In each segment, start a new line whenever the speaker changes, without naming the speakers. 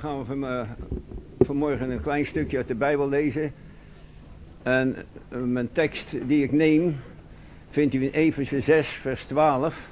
gaan we vanmorgen een klein stukje uit de Bijbel lezen. En mijn tekst die ik neem, vindt u in Efeze 6 vers 12.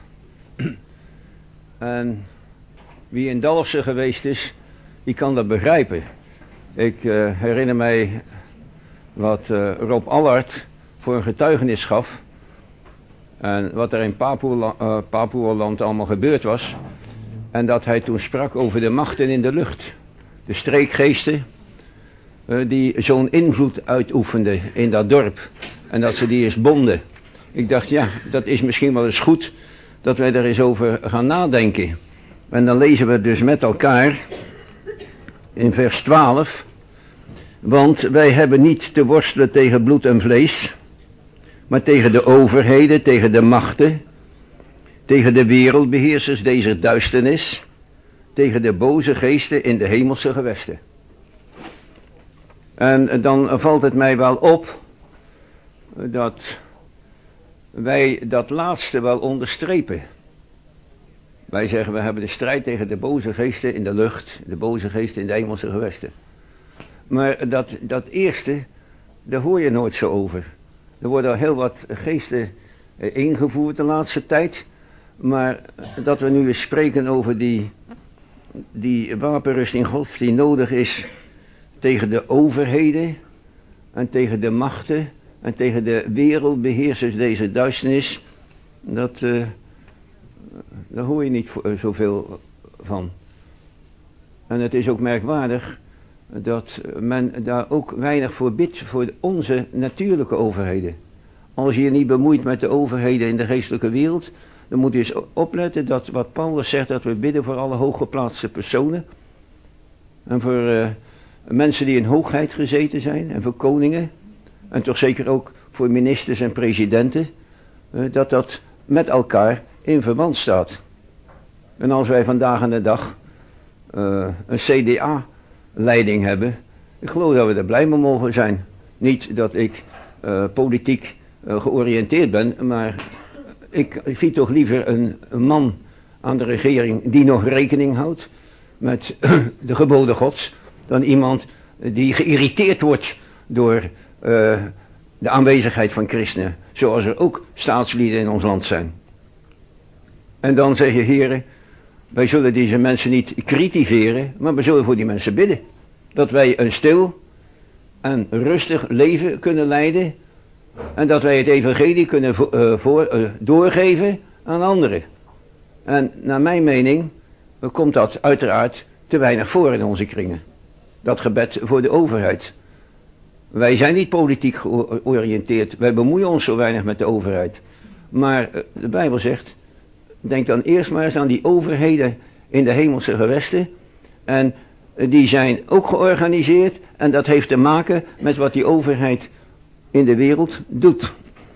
En wie in Dalfsen geweest is, die kan dat begrijpen. Ik herinner mij wat Rob Allard voor een getuigenis gaf. En wat er in Papoeland allemaal gebeurd was. En dat hij toen sprak over de machten in de lucht. De streekgeesten die zo'n invloed uitoefenden in dat dorp. En dat ze die eens bonden. Ik dacht, ja, dat is misschien wel eens goed dat wij er eens over gaan nadenken. En dan lezen we dus met elkaar in vers 12. Want wij hebben niet te worstelen tegen bloed en vlees, maar tegen de overheden, tegen de machten, tegen de wereldbeheersers deze duisternis, tegen de boze geesten in de hemelse gewesten. En dan valt het mij wel op dat wij dat laatste wel onderstrepen. Wij zeggen, we hebben de strijd tegen de boze geesten in de lucht, de boze geesten in de hemelse gewesten. Maar dat eerste, daar hoor je nooit zo over. Er worden al heel wat geesten ingevoerd de laatste tijd. Maar dat we nu eens spreken over die wapenrusting Gods die nodig is tegen de overheden en tegen de machten en tegen de wereldbeheersers deze duisternis, daar hoor je niet zoveel van. En het is ook merkwaardig dat men daar ook weinig voor bidt voor onze natuurlijke overheden. Als je je niet bemoeit met de overheden in de geestelijke wereld, dan moet je eens opletten dat wat Paulus zegt, dat we bidden voor alle hooggeplaatste personen. En voor mensen die in hoogheid gezeten zijn, en voor koningen. En toch zeker ook voor ministers en presidenten. Dat met elkaar in verband staat. En als wij vandaag aan de dag een CDA-leiding hebben, ik geloof dat we er blij mee mogen zijn. Niet dat ik politiek georiënteerd ben, maar ik zie toch liever een man aan de regering die nog rekening houdt met de geboden Gods, dan iemand die geïrriteerd wordt door de aanwezigheid van christenen, zoals er ook staatslieden in ons land zijn. En dan zeg je, heren, wij zullen deze mensen niet kritiseren, maar we zullen voor die mensen bidden. Dat wij een stil en rustig leven kunnen leiden. En dat wij het evangelie kunnen doorgeven aan anderen. En naar mijn mening komt dat uiteraard te weinig voor in onze kringen. Dat gebed voor de overheid. Wij zijn niet politiek georiënteerd. Wij bemoeien ons zo weinig met de overheid. Maar de Bijbel zegt, denk dan eerst maar eens aan die overheden in de hemelse gewesten. En die zijn ook georganiseerd. En dat heeft te maken met wat die overheid in de wereld doet.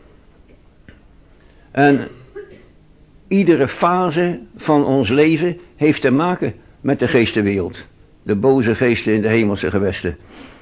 En iedere fase van ons leven heeft te maken met de geestenwereld. De boze geesten in de hemelse gewesten.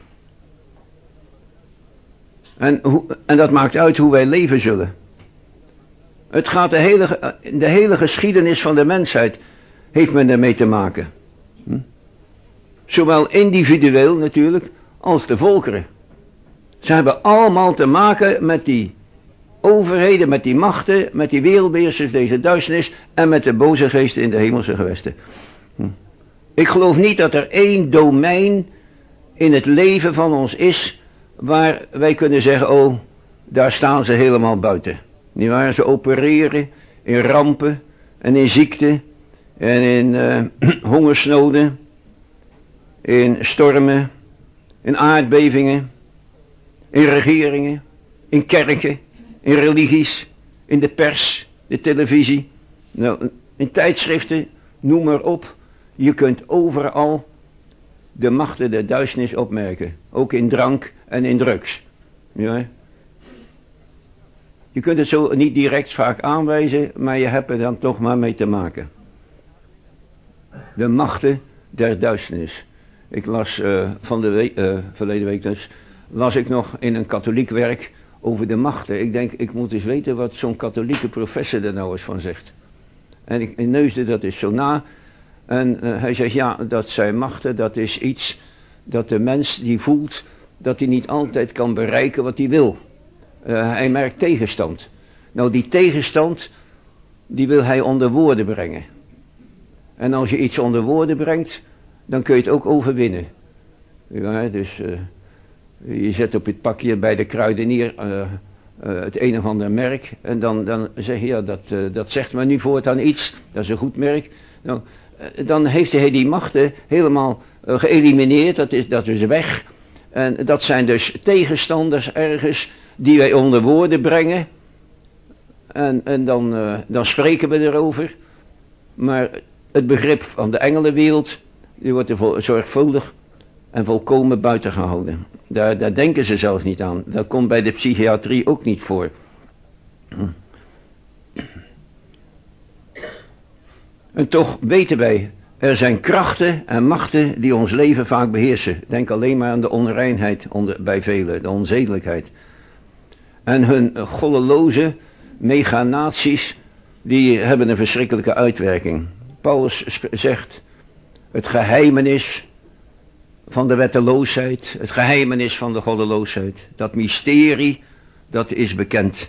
En dat maakt uit hoe wij leven zullen. Het gaat de hele geschiedenis van de mensheid heeft men ermee te maken. Zowel individueel natuurlijk als de volkeren. Ze hebben allemaal te maken met die overheden, met die machten, met die wereldbeheersers, deze duisternis en met de boze geesten in de hemelse gewesten. Ik geloof niet dat er één domein in het leven van ons is waar wij kunnen zeggen, oh, daar staan ze helemaal buiten. Niet waar? Ze opereren in rampen en in ziekte en in hongersnoden, in stormen, in aardbevingen, in regeringen, in kerken, in religies, in de pers, de televisie, nou, in tijdschriften, noem maar op. Je kunt overal de machten der duisternis opmerken. Ook in drank en in drugs. Ja. Je kunt het zo niet direct vaak aanwijzen, maar je hebt er dan toch maar mee te maken. De machten der duisternis. Ik las verleden week dus, las ik nog in een katholiek werk over de machten. Ik denk, ik moet eens weten wat zo'n katholieke professor er nou eens van zegt. En ik neusde dat eens zo na. En hij zegt, ja, dat zijn machten, dat is iets dat de mens die voelt dat hij niet altijd kan bereiken wat hij wil. Hij merkt tegenstand. Nou, die tegenstand, die wil hij onder woorden brengen. En als je iets onder woorden brengt, dan kun je het ook overwinnen. Ja, dus je zet op het pakje bij de kruidenier het een of ander merk. En dan zeg je, ja, dat zegt me nu voortaan iets. Dat is een goed merk. Nou, dan heeft hij die machten helemaal geëlimineerd. Dat is weg. En dat zijn dus tegenstanders ergens die wij onder woorden brengen. En dan spreken we erover. Maar het begrip van de engelenwereld, die wordt er zorgvuldig en volkomen buiten gehouden. Daar denken ze zelfs niet aan. Dat komt bij de psychiatrie ook niet voor. En toch weten wij, er zijn krachten en machten die ons leven vaak beheersen. Denk alleen maar aan de onreinheid bij velen, de onzedelijkheid. En hun goddeloze meganaties, die hebben een verschrikkelijke uitwerking. Paulus zegt, het geheimenis van de wetteloosheid, het geheimenis van de goddeloosheid, dat mysterie, dat is bekend.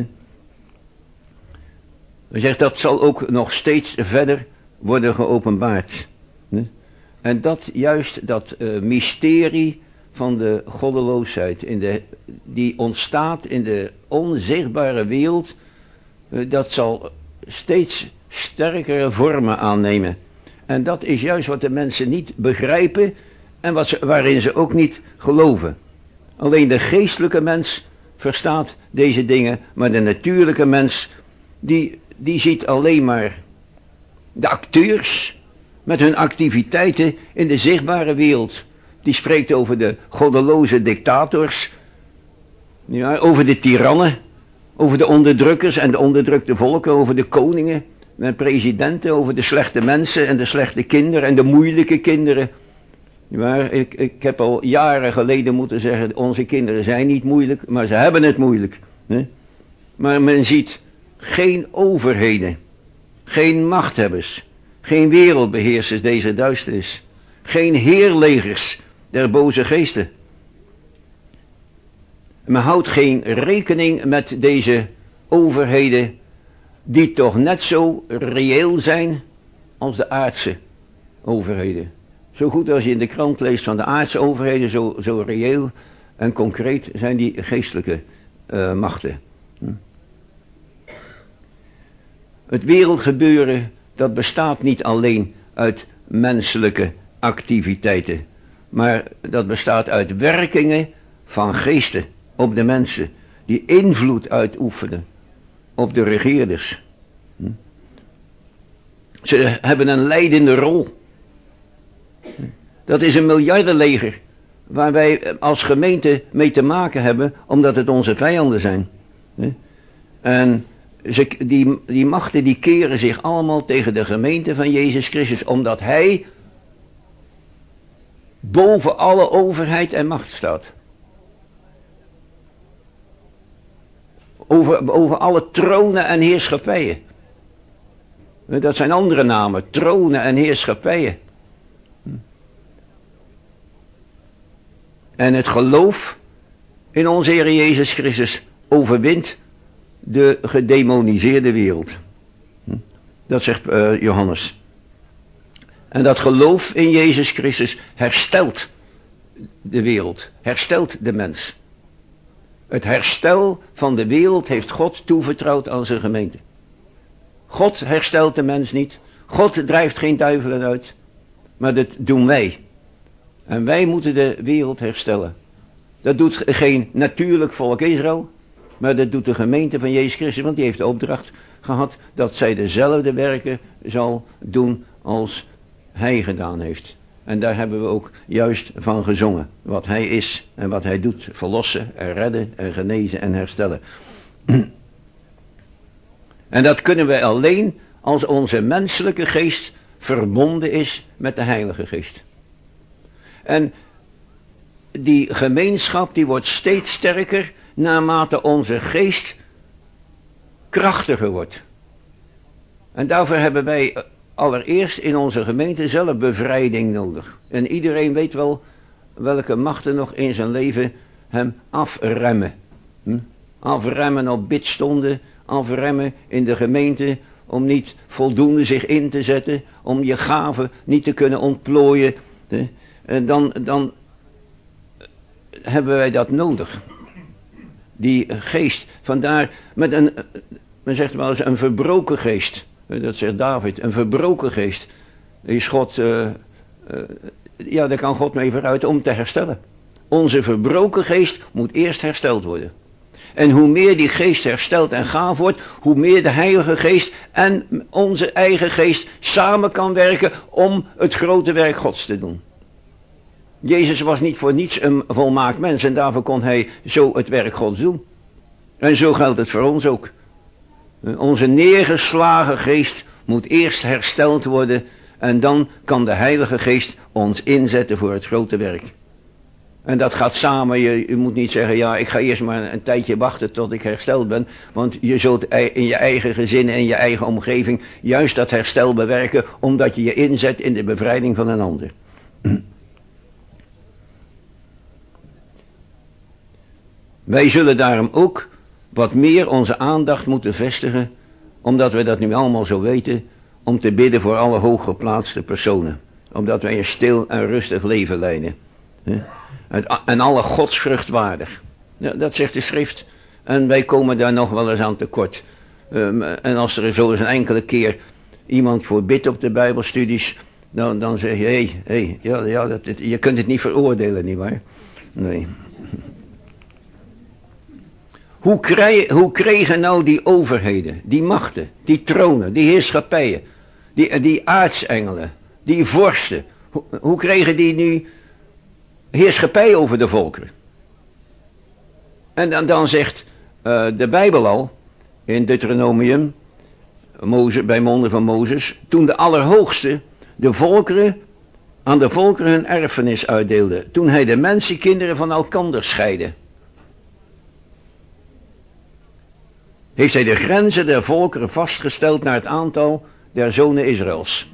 Hij zegt, dat zal ook nog steeds verder worden geopenbaard. En dat mysterie van de goddeloosheid, die ontstaat in de onzichtbare wereld, dat zal steeds sterkere vormen aannemen. En dat is juist wat de mensen niet begrijpen en waarin ze ook niet geloven. Alleen de geestelijke mens verstaat deze dingen, maar de natuurlijke mens, die ziet alleen maar de acteurs met hun activiteiten in de zichtbare wereld. Die spreekt over de goddeloze dictators, ja, over de tirannen, over de onderdrukkers en de onderdrukte volken, over de koningen en presidenten, over de slechte mensen en de slechte kinderen en de moeilijke kinderen. Maar ik heb al jaren geleden moeten zeggen, onze kinderen zijn niet moeilijk, maar ze hebben het moeilijk. Hè? Maar men ziet geen overheden, geen machthebbers, geen wereldbeheersers deze duisternis, geen heerlegers der boze geesten. Men houdt geen rekening met deze overheden, die toch net zo reëel zijn als de aardse overheden. Zo goed als je in de krant leest van de aardse overheden, zo reëel en concreet zijn die geestelijke machten. Het wereldgebeuren, dat bestaat niet alleen uit menselijke activiteiten, maar dat bestaat uit werkingen van geesten op de mensen, die invloed uitoefenen op de regeerders. Ze hebben een leidende rol. Dat is een miljardenleger waar wij als gemeente mee te maken hebben, omdat het onze vijanden zijn. En die machten die keren zich allemaal tegen de gemeente van Jezus Christus, omdat hij boven alle overheid en macht staat. Over alle tronen en heerschappijen. Dat zijn andere namen, tronen en heerschappijen. En het geloof in onze Heer Jezus Christus overwint de gedemoniseerde wereld. Dat zegt Johannes. En dat geloof in Jezus Christus herstelt de wereld, herstelt de mens. Het herstel van de wereld heeft God toevertrouwd aan zijn gemeente. God herstelt de mens niet. God drijft geen duivelen uit. Maar dat doen wij. En wij moeten de wereld herstellen. Dat doet geen natuurlijk volk Israël. Maar dat doet de gemeente van Jezus Christus. Want die heeft de opdracht gehad dat zij dezelfde werken zal doen als hij gedaan heeft. En daar hebben we ook juist van gezongen. Wat hij is en wat hij doet. Verlossen en redden en genezen en herstellen. En dat kunnen wij alleen als onze menselijke geest verbonden is met de Heilige Geest. En die gemeenschap die wordt steeds sterker naarmate onze geest krachtiger wordt. En daarvoor hebben wij allereerst in onze gemeente zelf bevrijding nodig. En iedereen weet wel welke machten nog in zijn leven hem afremmen. Afremmen op bidstonden, afremmen in de gemeente, om niet voldoende zich in te zetten, om je gaven niet te kunnen ontplooien. Dan hebben wij dat nodig. Die geest, vandaar met men zegt wel eens een verbroken geest. Dat zegt David, een verbroken geest. Is God, daar kan God mee vooruit om te herstellen. Onze verbroken geest moet eerst hersteld worden. En hoe meer die geest hersteld en gaaf wordt, hoe meer de Heilige Geest en onze eigen geest samen kan werken om het grote werk Gods te doen. Jezus was niet voor niets een volmaakt mens en daarvoor kon hij zo het werk Gods doen. En zo geldt het voor ons ook. Onze neergeslagen geest moet eerst hersteld worden en dan kan de Heilige Geest ons inzetten voor het grote werk. En dat gaat samen, je moet niet zeggen, ja, ik ga eerst maar een tijdje wachten tot ik hersteld ben. Want je zult in je eigen gezin en je eigen omgeving juist dat herstel bewerken, omdat je je inzet in de bevrijding van een ander. Wij zullen daarom ook wat meer onze aandacht moeten vestigen, omdat we dat nu allemaal zo weten, om te bidden voor alle hooggeplaatste personen. Omdat wij een stil en rustig leven leiden. En alle godsvrucht waardig. Ja, dat zegt de schrift. En wij komen daar nog wel eens aan tekort. En als er zo eens een enkele keer iemand voor bidt op de bijbelstudies, dan zeg je, je kunt het niet veroordelen, nietwaar? Nee. Hoe kregen nou die overheden, die machten, die tronen, die heerschappijen, die aartsengelen, die vorsten, hoe kregen die nu heerschappij over de volkeren? En dan zegt de Bijbel al, in Deuteronomium, bij monden van Mozes, toen de Allerhoogste aan de volkeren hun erfenis uitdeelde, toen hij de mensenkinderen van elkander scheidde, heeft hij de grenzen der volkeren vastgesteld naar het aantal der zonen Israëls.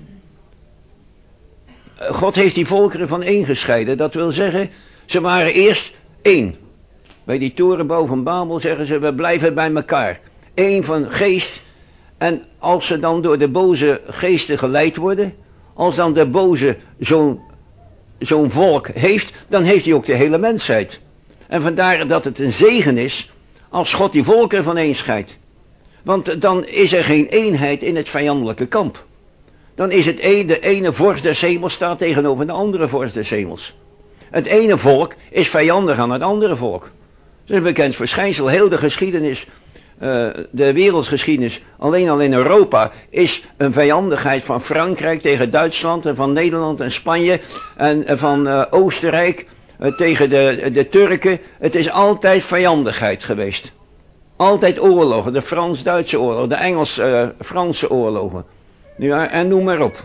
God heeft die volkeren van één gescheiden. Dat wil zeggen, ze waren eerst één. Bij die torenbouw van Babel zeggen ze, we blijven bij elkaar. Eén van geest. En als ze dan door de boze geesten geleid worden, als dan de boze zo'n volk heeft, dan heeft hij ook de hele mensheid. En vandaar dat het een zegen is als God die volkeren van één scheidt. Want dan is er geen eenheid in het vijandelijke kamp. Dan is het de ene vorst des hemels staat tegenover de andere vorst des hemels. Het ene volk is vijandig aan het andere volk. Dat is een bekend verschijnsel. Heel de geschiedenis, de wereldgeschiedenis, alleen al in Europa, is een vijandigheid van Frankrijk tegen Duitsland en van Nederland en Spanje en van Oostenrijk tegen de Turken. Het is altijd vijandigheid geweest. Altijd oorlogen, de Frans-Duitse oorlog, de Engels-Franse oorlogen. Ja, en noem maar op.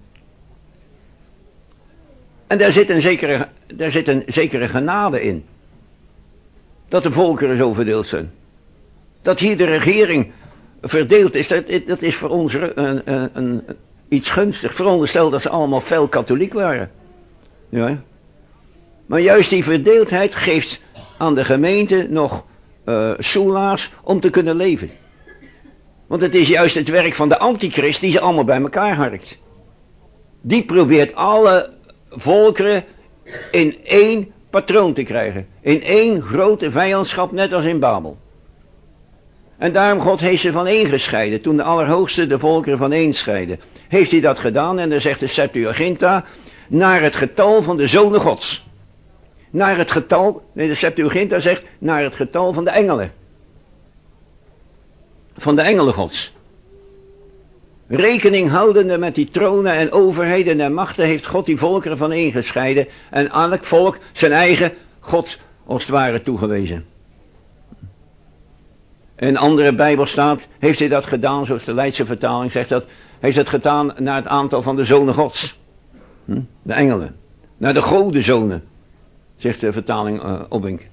En daar zit een zekere genade in. Dat de volkeren zo verdeeld zijn. Dat hier de regering verdeeld is, dat is voor ons iets gunstig. Veronderstel dat ze allemaal fel katholiek waren. Ja. Maar juist die verdeeldheid geeft aan de gemeente nog soelaas om te kunnen leven. Want het is juist het werk van de antichrist die ze allemaal bij elkaar harkt. Die probeert alle volkeren in één patroon te krijgen. In één grote vijandschap, net als in Babel. En daarom God heeft ze van één gescheiden. Toen de Allerhoogste de volkeren van één scheidde. Heeft hij dat gedaan en dan zegt de Septuaginta, naar het getal van de zonen Gods. Naar het getal, de Septuaginta zegt, naar het getal van de engelen. Van de engelen Gods. Rekening houdende met die tronen en overheden en machten heeft God die volkeren van één gescheiden en elk volk zijn eigen God als het ware toegewezen. In andere Bijbel staat, heeft hij dat gedaan, zoals de Leidse vertaling zegt dat, heeft het gedaan naar het aantal van de zonen Gods. De engelen. Naar de godenzonen, zegt de vertaling Obbink.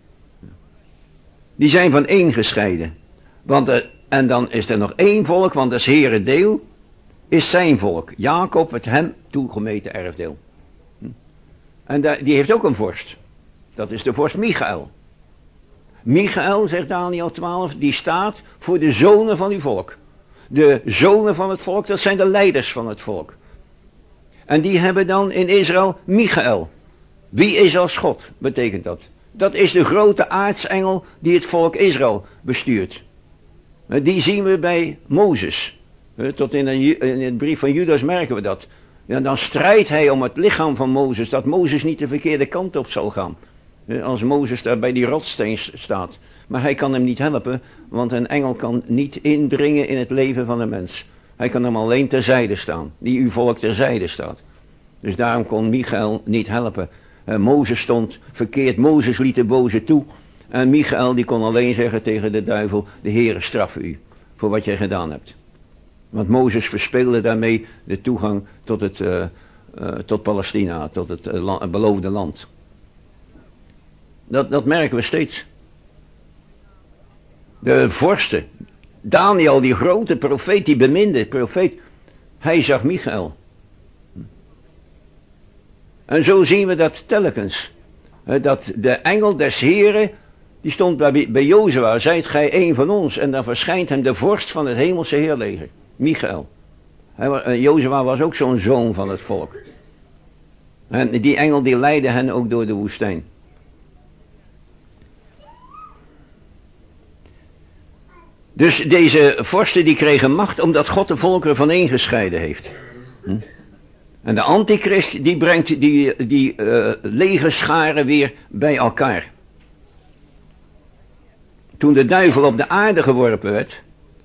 Die zijn van één gescheiden. En dan is er nog één volk, want dat is Heere deel. is zijn volk. Jacob het hem toegemeten erfdeel. En die heeft ook een vorst. Dat is de vorst Michael. Michael, zegt Daniel 12, die staat voor de zonen van uw volk. De zonen van het volk, dat zijn de leiders van het volk. En die hebben dan in Israël Michael. Wie is als God, betekent dat. Dat is de grote aartsengel die het volk Israël bestuurt. Die zien we bij Mozes. Tot in het brief van Judas merken we dat. Ja, dan strijdt hij om het lichaam van Mozes, dat Mozes niet de verkeerde kant op zal gaan. Als Mozes daar bij die rotsteen staat. Maar hij kan hem niet helpen, want een engel kan niet indringen in het leven van een mens. Hij kan hem alleen terzijde staan, die uw volk terzijde staat. Dus daarom kon Michael niet helpen. Mozes stond verkeerd, Mozes liet de boze toe. En Michael die kon alleen zeggen tegen de duivel, de Heere straffe u voor wat jij gedaan hebt. Want Mozes verspeelde daarmee de toegang tot Palestina, tot het beloofde land. Dat merken we steeds. De vorsten, Daniel, die grote profeet, die beminde profeet, hij zag Michael. En zo zien we dat telkens. Dat de engel des Heren, die stond bij Jozua, zijt gij een van ons. En dan verschijnt hem de vorst van het hemelse heerleger, Michael. Jozua was ook zo'n zoon van het volk. En die engel die leidde hen ook door de woestijn. Dus deze vorsten die kregen macht omdat God de volkeren vaneengescheiden heeft. En de antichrist die brengt die legerscharen weer bij elkaar. Toen de duivel op de aarde geworpen werd,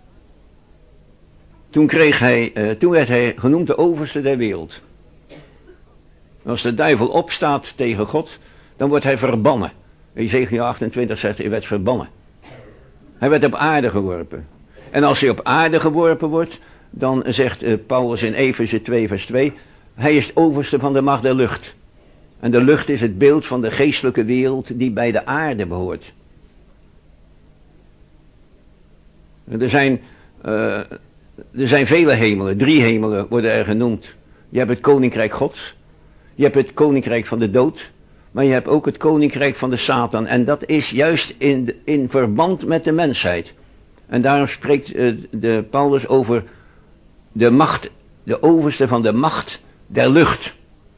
toen werd hij genoemd de overste der wereld. Als de duivel opstaat tegen God, dan wordt hij verbannen. Ezekiel 28 zegt, hij werd verbannen. Hij werd op aarde geworpen. En als hij op aarde geworpen wordt, dan zegt Paulus in Efeze 2 vers 2, hij is het overste van de macht der lucht. En de lucht is het beeld van de geestelijke wereld die bij de aarde behoort. Er zijn vele hemelen, 3 hemelen worden er genoemd. Je hebt het koninkrijk Gods, je hebt het koninkrijk van de dood, maar je hebt ook het koninkrijk van de Satan. En dat is juist in verband met de mensheid. En daarom spreekt de Paulus over de macht, de overste van de macht der lucht.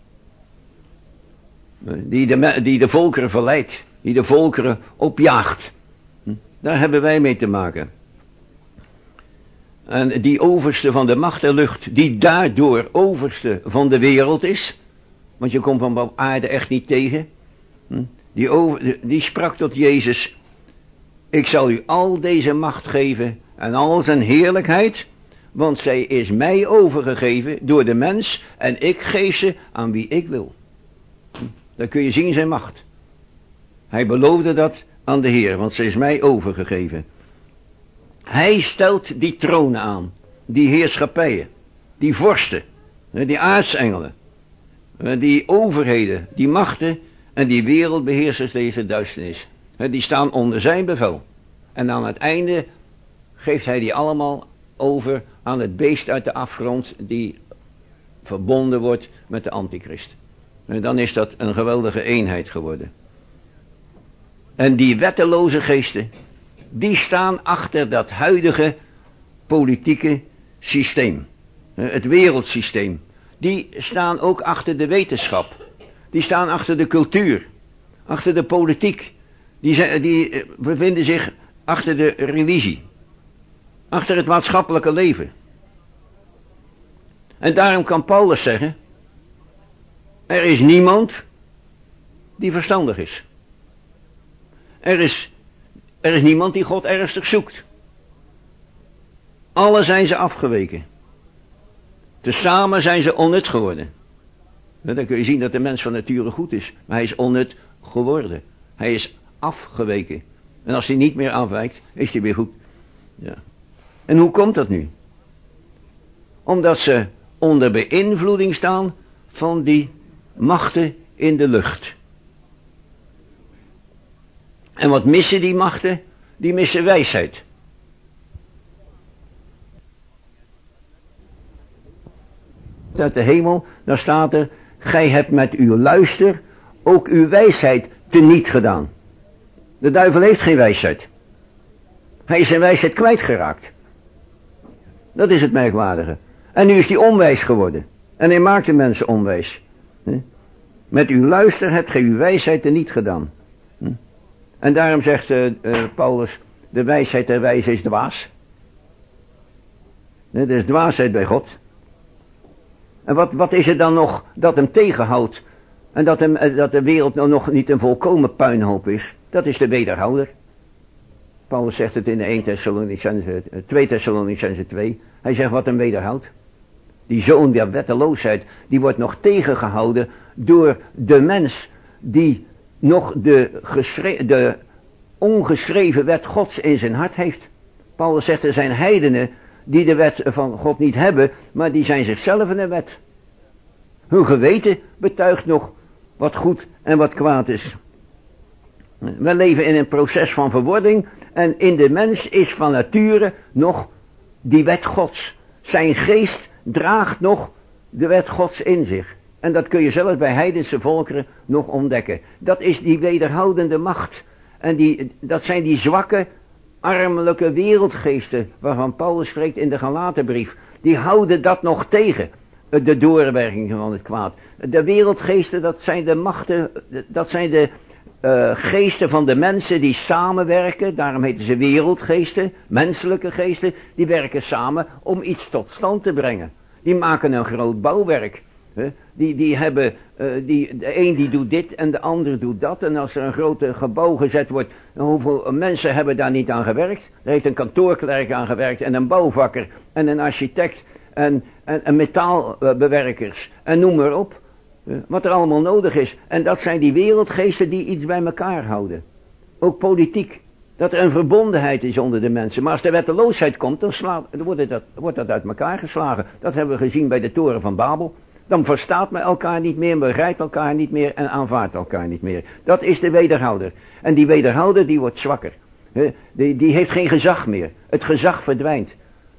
Die de volkeren verleidt, die de volkeren opjaagt. Daar hebben wij mee te maken. En die overste van de macht der lucht, die daardoor overste van de wereld is, want je komt van op aarde echt niet tegen, die sprak tot Jezus, ik zal u al deze macht geven en al zijn heerlijkheid, want zij is mij overgegeven door de mens en ik geef ze aan wie ik wil. Dan kun je zien zijn macht. Hij beloofde dat aan de Heer, want zij is mij overgegeven. Hij stelt die tronen aan, die heerschappijen, die vorsten, die aartsengelen, die overheden, die machten en die wereldbeheersers deze duisternis. Die staan onder zijn bevel. En aan het einde geeft hij die allemaal over aan het beest uit de afgrond die verbonden wordt met de antichrist. En dan is dat een geweldige eenheid geworden. En die wetteloze geesten, die staan achter dat huidige politieke systeem. Het wereldsysteem. Die staan ook achter de wetenschap. Die staan achter de cultuur. Achter de politiek. Die bevinden zich achter de religie. Achter het maatschappelijke leven. En daarom kan Paulus zeggen, er is niemand die verstandig is. Er is niemand die God ernstig zoekt. Alle zijn ze afgeweken. Tezamen zijn ze onnut geworden. Dan kun je zien dat de mens van nature goed is. Maar hij is onnut geworden. Hij is afgeweken. En als hij niet meer afwijkt, is hij weer goed. Ja. En hoe komt dat nu? Omdat ze onder beïnvloeding staan van die machten in de lucht. En wat missen die machten? Die missen wijsheid. vloekt uit de hemel, dan staat er, gij hebt met uw luister ook uw wijsheid teniet gedaan. De duivel heeft geen wijsheid. Hij is zijn wijsheid kwijtgeraakt. Dat is het merkwaardige. En nu is hij onwijs geworden. En hij maakt de mensen onwijs. Met uw luister hebt gij uw wijsheid teniet gedaan. En daarom zegt Paulus, de wijsheid der wijze is dwaas. Dat is dwaasheid bij God. En wat is er dan nog dat hem tegenhoudt? En dat de wereld nou nog niet een volkomen puinhoop is? Dat is de wederhouder. Paulus zegt het in de 2 Thessalonicenzen 2. Hij zegt wat hem wederhoudt. Die zoon der wetteloosheid, die wordt nog tegengehouden door de mens die nog de ongeschreven wet Gods in zijn hart heeft. Paulus zegt er zijn heidenen die de wet van God niet hebben, maar die zijn zichzelf een wet. Hun geweten betuigt nog wat goed en wat kwaad is. We leven in een proces van verwording en in de mens is van nature nog die wet Gods. Zijn geest draagt nog de wet Gods in zich. En dat kun je zelfs bij heidense volkeren nog ontdekken. Dat is die wederhoudende macht. En dat zijn die zwakke, armelijke wereldgeesten waarvan Paulus spreekt in de Galatenbrief. Die houden dat nog tegen. De doorwerking van het kwaad. De wereldgeesten, dat zijn de machten, dat zijn de geesten van de mensen die samenwerken. Daarom heten ze wereldgeesten, menselijke geesten. Die werken samen om iets tot stand te brengen. Die maken een groot bouwwerk. Die hebben, de een die doet dit en de ander doet dat. En als er een groot gebouw gezet wordt, hoeveel mensen hebben daar niet aan gewerkt? Er heeft een kantoorklerk aan gewerkt en een bouwvakker en een architect en metaalbewerkers en noem maar op. Wat er allemaal nodig is. En dat zijn die wereldgeesten die iets bij elkaar houden. Ook politiek. Dat er een verbondenheid is onder de mensen. Maar als de wetteloosheid komt, dan wordt dat uit elkaar geslagen. Dat hebben we gezien bij de toren van Babel. Dan verstaat men elkaar niet meer, begrijpt elkaar niet meer en aanvaardt elkaar niet meer. Dat is de wederhouder. En die wederhouder die wordt zwakker. Die heeft geen gezag meer. Het gezag verdwijnt.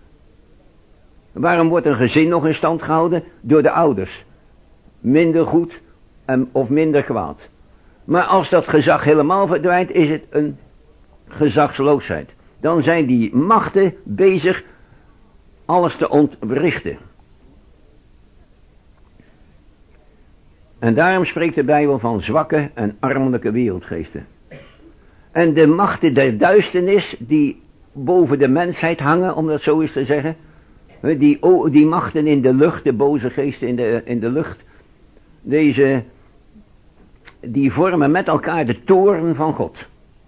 Waarom wordt een gezin nog in stand gehouden? Door de ouders. Minder goed of minder kwaad. Maar als dat gezag helemaal verdwijnt, is het een gezagsloosheid. Dan zijn die machten bezig alles te ontwrichten. En daarom spreekt de Bijbel van zwakke en armelijke wereldgeesten. En de machten der duisternis die boven de mensheid hangen, om dat zo eens te zeggen. Die machten in de lucht, de boze geesten in de lucht. Die vormen met elkaar de toorn van God.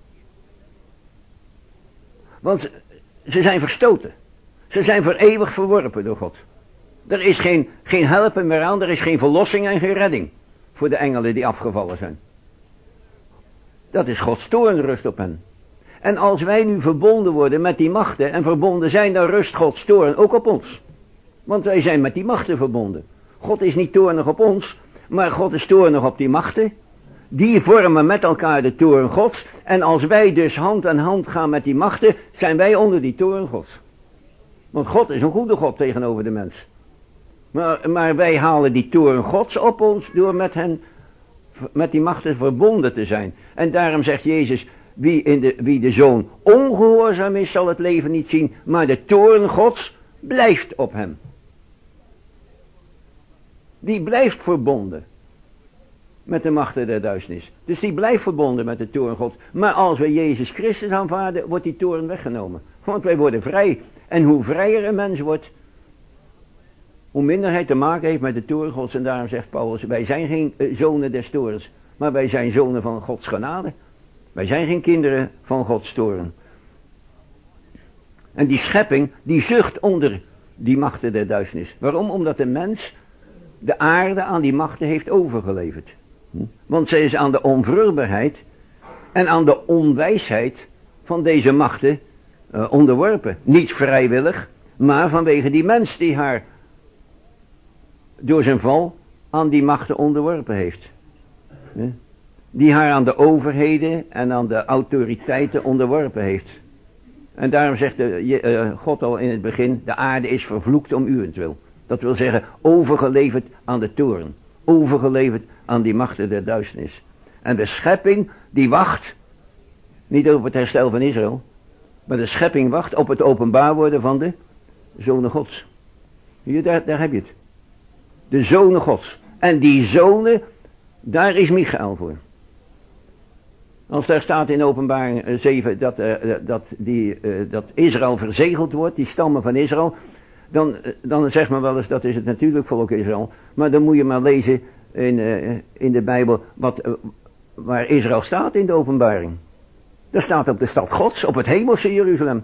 Want ze zijn verstoten. Ze zijn voor eeuwig verworpen door God. Er is geen helpen meer aan, er is geen verlossing en geen redding. Voor de engelen die afgevallen zijn. Dat is Gods toorn rust op hen. En als wij nu verbonden worden met die machten en verbonden zijn, dan rust Gods toorn ook op ons. Want wij zijn met die machten verbonden. God is niet toornig op ons, maar God is toornig op die machten. Die vormen met elkaar de toorn Gods. En als wij dus hand aan hand gaan met die machten, zijn wij onder die toorn Gods. Want God is een goede God tegenover de mens. Maar wij halen die toorn Gods op ons door met die machten verbonden te zijn. En daarom zegt Jezus, wie de zoon ongehoorzaam is, zal het leven niet zien, maar de toorn Gods blijft op hem. Die blijft verbonden met de machten der duisternis. Dus die blijft verbonden met de toorn Gods. Maar als we Jezus Christus aanvaarden, wordt die toorn weggenomen. Want wij worden vrij. En hoe vrijer een mens wordt, hoe minder hij te maken heeft met de toorn Gods. En daarom zegt Paulus, wij zijn geen zonen des toorns, maar wij zijn zonen van Gods genade. Wij zijn geen kinderen van Gods toorn. En die schepping, die zucht onder die machten der duisternis. Waarom? Omdat de mens de aarde aan die machten heeft overgeleverd. Want zij is aan de onvruchtbaarheid en aan de onwijsheid van deze machten onderworpen. Niet vrijwillig, maar vanwege die mens die haar door zijn val aan die machten onderworpen heeft. Die haar aan de overheden en aan de autoriteiten onderworpen heeft. En daarom zegt God al in het begin, de aarde is vervloekt om uwentwil. Dat wil zeggen, overgeleverd aan de toorn. Overgeleverd aan die machten der duisternis. En de schepping die wacht, niet op het herstel van Israël, maar de schepping wacht op het openbaar worden van de zonen Gods. Hier, daar heb je het. De zonen Gods. En die zonen, daar is Michael voor. Als daar staat in Openbaring 7 dat Israël verzegeld wordt, die stammen van Israël, dan zegt men wel eens dat is het natuurlijk volk Israël. Maar dan moet je maar lezen in de Bijbel waar Israël staat in de Openbaring. Dat staat op de stad Gods, op het hemelse Jeruzalem.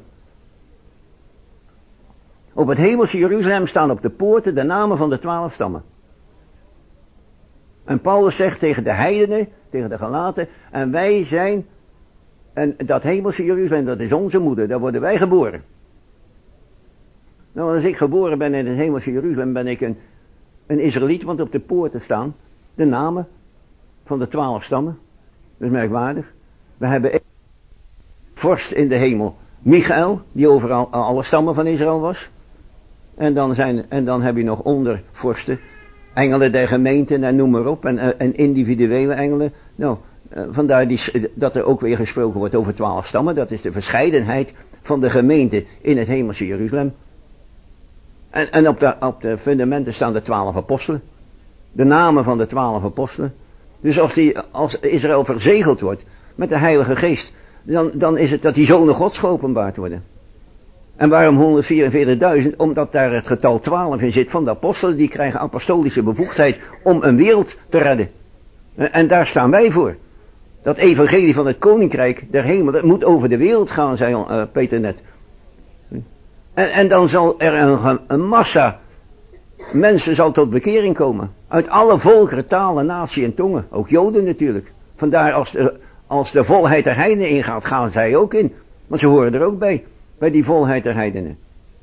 Op het hemelse Jeruzalem staan op de poorten de namen van de 12 stammen. En Paulus zegt tegen de heidenen, tegen de Galaten, en wij zijn, en dat hemelse Jeruzalem, dat is onze moeder, daar worden wij geboren. Nou, als ik geboren ben in het hemelse Jeruzalem, ben ik een Israëliet, want op de poorten staan de namen van de 12 stammen. Dat is merkwaardig. We hebben een vorst in de hemel, Michael, die overal alle stammen van Israël was. En dan heb je nog ondervorsten, engelen der gemeenten en noem maar op, en individuele engelen. Nou, vandaar dat er ook weer gesproken wordt over 12 stammen. Dat is de verscheidenheid van de gemeente in het hemelse Jeruzalem. En op de fundamenten staan de 12 apostelen. De namen van de 12 apostelen. Dus als Israël verzegeld wordt met de Heilige Geest, dan is het dat die zonen Gods geopenbaard worden. En waarom 144.000? Omdat daar het getal 12 in zit van de apostelen. Die krijgen apostolische bevoegdheid om een wereld te redden. En daar staan wij voor. Dat evangelie van het koninkrijk der hemel, dat moet over de wereld gaan, zei Peter net. En dan zal er een massa mensen zal tot bekering komen. Uit alle volkeren, talen, natie en tongen. Ook Joden natuurlijk. Vandaar als de volheid der heidenen ingaat, gaan zij ook in. Want ze horen er ook bij. Bij die volheid der heidenen.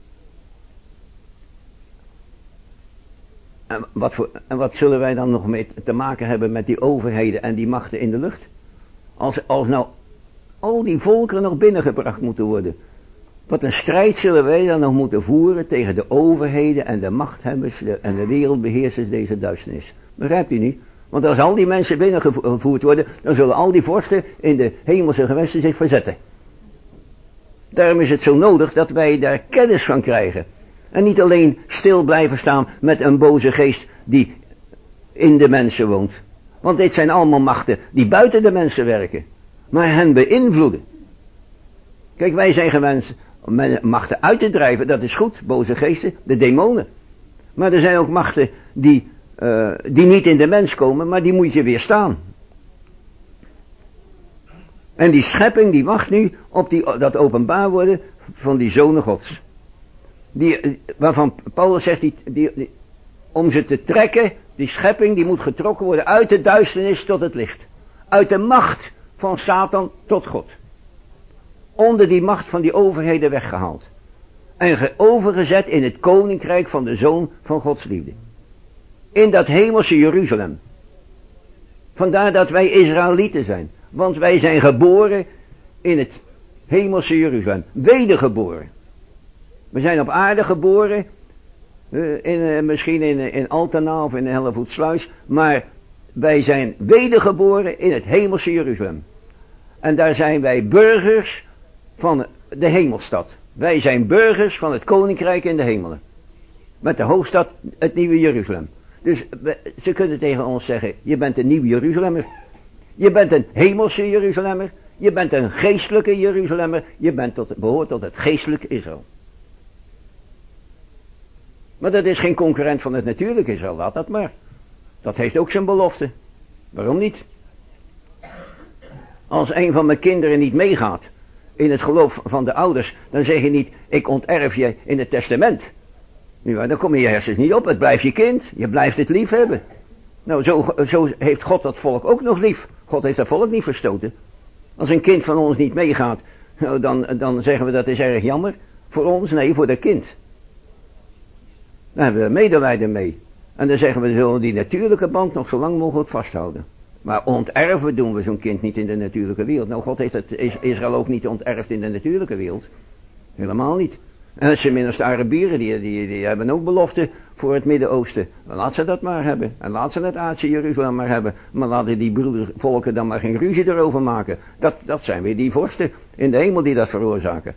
En wat zullen wij dan nog mee te maken hebben met die overheden en die machten in de lucht? Als nou al die volkeren nog binnengebracht moeten worden. Wat een strijd zullen wij dan nog moeten voeren tegen de overheden en de machthebbers en de wereldbeheersers deze duisternis. Begrijpt u niet? Want als al die mensen binnengevoerd worden, dan zullen al die vorsten in de hemelse gewesten zich verzetten. Daarom is het zo nodig dat wij daar kennis van krijgen. En niet alleen stil blijven staan met een boze geest die in de mensen woont. Want dit zijn allemaal machten die buiten de mensen werken. Maar hen beïnvloeden. Kijk, wij zijn gewend machten uit te drijven, dat is goed, boze geesten, de demonen. Maar er zijn ook machten die niet in de mens komen, maar die moet je weerstaan. En die schepping die wacht nu op dat openbaar worden van die zonen Gods. Waarvan Paulus zegt, om ze te trekken, die schepping die moet getrokken worden uit de duisternis tot het licht. Uit de macht van Satan tot God. Onder die macht van die overheden weggehaald. En overgezet in het koninkrijk van de Zoon van Gods liefde. In dat hemelse Jeruzalem. Vandaar dat wij Israëlieten zijn. Want wij zijn geboren in het hemelse Jeruzalem. Wedergeboren. We zijn op aarde geboren. Misschien in Altena of in Hellevoetsluis. Maar wij zijn wedergeboren in het hemelse Jeruzalem. En daar zijn wij burgers van de hemelstad. Wij zijn burgers van het koninkrijk in de hemelen. Met de hoofdstad het nieuwe Jeruzalem. Dus ze kunnen tegen ons zeggen, je bent een nieuw Jeruzalemmer. Je bent een hemelse Jeruzalemmer. Je bent een geestelijke Jeruzalemmer. Je behoort tot het geestelijk Israël. Maar dat is geen concurrent van het natuurlijke Israël, laat dat maar. Dat heeft ook zijn belofte. Waarom niet? Als een van mijn kinderen niet meegaat in het geloof van de ouders, dan zeg je niet, ik onterf je in het testament. Nu, dan kom je hersens niet op, het blijft je kind, je blijft het lief hebben. Nou, zo heeft God dat volk ook nog lief. God heeft dat volk niet verstoten. Als een kind van ons niet meegaat, nou, dan zeggen we dat is erg jammer. Voor ons, nee, voor dat kind. Daar hebben we medelijden mee. En dan zeggen we, we zullen die natuurlijke band nog zo lang mogelijk vasthouden. Maar onterven doen we zo'n kind niet in de natuurlijke wereld. Nou, God heeft het Israël ook niet onterfd in de natuurlijke wereld. Helemaal niet. En tenminste de Arabieren, die hebben ook belofte voor het Midden-Oosten. Laat ze dat maar hebben. En laat ze het aardse Jeruzalem maar hebben. Maar laten die broedervolken dan maar geen ruzie erover maken. Dat zijn weer die vorsten in de hemel die dat veroorzaken.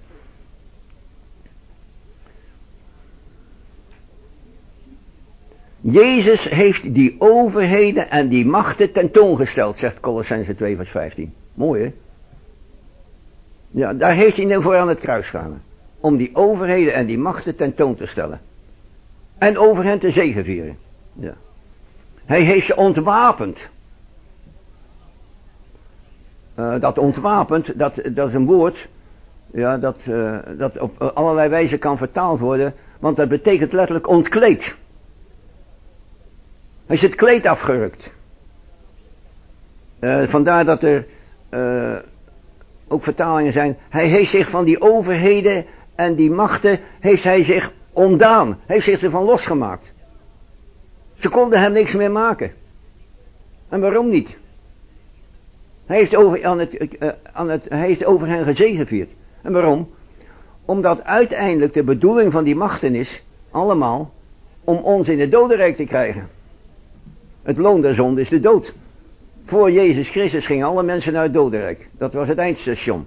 Jezus heeft die overheden en die machten tentoongesteld, zegt Kolossenzen 2 vers 15. Mooi hè? Ja, daar heeft hij voor aan het kruis gehangen. Om die overheden en die machten tentoon te stellen. En over hen te zegevieren. Ja. Hij heeft ze ontwapend. Dat ontwapend, dat is een woord. Ja, dat op allerlei wijzen kan vertaald worden. Want dat betekent letterlijk ontkleed. Hij is het kleed afgerukt. Vandaar dat er ook vertalingen zijn. Hij heeft zich van die overheden en die machten, heeft hij zich ontdaan. Heeft zich ervan losgemaakt. Ze konden hem niks meer maken. En waarom niet? Hij heeft over hen gezegevierd. En waarom? Omdat uiteindelijk de bedoeling van die machten is, allemaal, om ons in het dodenrijk te krijgen. Het loon der zonde is de dood. Voor Jezus Christus gingen alle mensen naar het dodenrijk. Dat was het eindstation.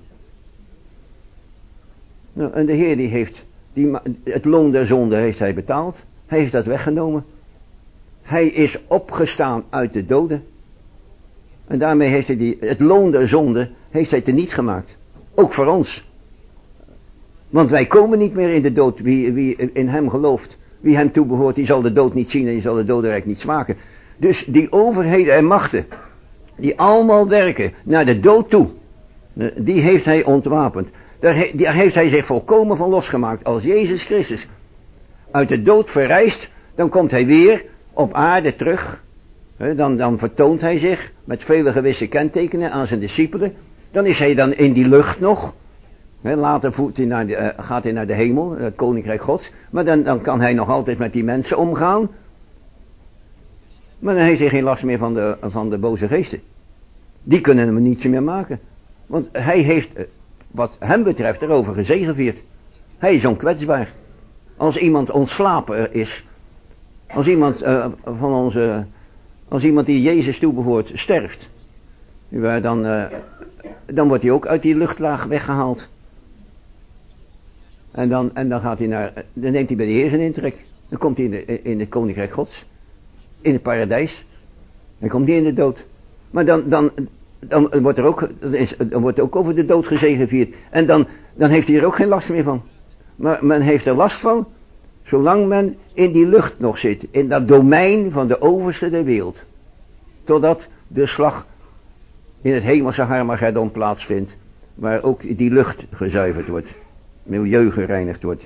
Nou, en de Heer die heeft het loon der zonde heeft hij betaald. Hij heeft dat weggenomen. Hij is opgestaan uit de doden. En daarmee heeft hij het loon der zonde heeft hij teniet gemaakt. Ook voor ons. Want wij komen niet meer in de dood. Wie in hem gelooft, wie hem toebehoort, die zal de dood niet zien en die zal het dodenrijk niet smaken. Dus die overheden en machten, die allemaal werken naar de dood toe, die heeft hij ontwapend. Daar heeft hij zich volkomen van losgemaakt. Als Jezus Christus uit de dood verrijst, dan komt hij weer op aarde terug. Dan vertoont hij zich met vele gewisse kentekenen aan zijn discipelen. Dan is hij dan in die lucht nog. Later gaat hij naar de hemel, het koninkrijk Gods. Maar dan kan hij nog altijd met die mensen omgaan. Maar dan heeft hij geen last meer van de boze geesten. Die kunnen hem niets meer maken. Want hij heeft, wat hem betreft, erover gezegevierd. Hij is onkwetsbaar. Als iemand ontslapen is. Als iemand als iemand die Jezus toebehoort sterft. Dan wordt hij ook uit die luchtlaag weggehaald. En dan gaat hij dan neemt hij bij de Heer zijn intrek. Dan komt hij in het koninkrijk Gods. In het paradijs. Dan komt hij in de dood. Maar dan wordt ook over de dood gezegevierd. En dan heeft hij er ook geen last meer van. Maar men heeft er last van, zolang men in die lucht nog zit. In dat domein van de overste der wereld. Totdat de slag in het hemelse Harmagedon plaatsvindt. Waar ook die lucht gezuiverd wordt. Milieu gereinigd wordt.